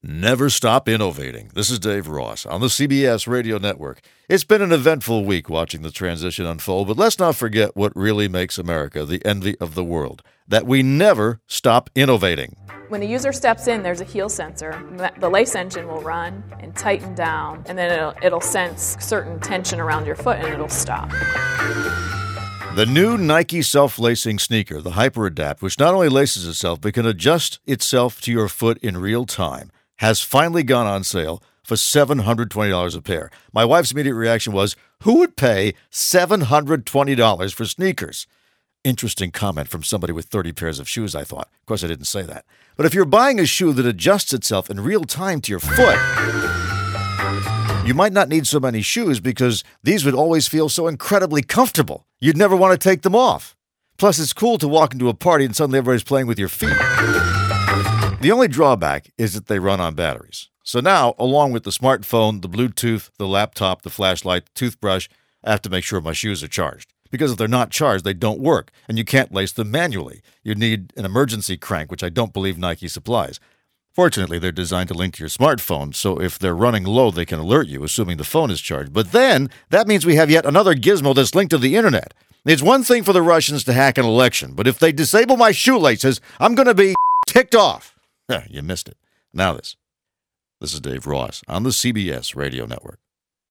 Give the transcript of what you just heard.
Never stop innovating. This is Dave Ross on the CBS Radio Network. It's been an eventful week watching the transition unfold, but let's not forget what really makes America the envy of the world, that we never stop innovating. When the user steps in, there's a heel sensor. The lace engine will run and tighten down, and then it'll sense certain tension around your foot, and it'll stop. The new Nike self-lacing sneaker, the HyperAdapt, which not only laces itself but can adjust itself to your foot in real time, has finally gone on sale for $720 a pair. My wife's immediate reaction was, who would pay $720 for sneakers? Interesting comment from somebody with 30 pairs of shoes, I thought. Of course, I didn't say that. But if you're buying a shoe that adjusts itself in real time to your foot, you might not need so many shoes because these would always feel so incredibly comfortable. You'd never want to take them off. Plus, it's cool to walk into a party and suddenly everybody's playing with your feet. The only drawback is that they run on batteries. So now, along with the smartphone, the Bluetooth, the laptop, the flashlight, the toothbrush, I have to make sure my shoes are charged. Because if they're not charged, they don't work, and you can't lace them manually. You need an emergency crank, which I don't believe Nike supplies. Fortunately, they're designed to link to your smartphone, so if they're running low, they can alert you, assuming the phone is charged. But then, that means we have yet another gizmo that's linked to the internet. It's one thing for the Russians to hack an election, but if they disable my shoelaces, I'm going to be ticked off. You missed it. Now this. This is Dave Ross on the CBS Radio Network.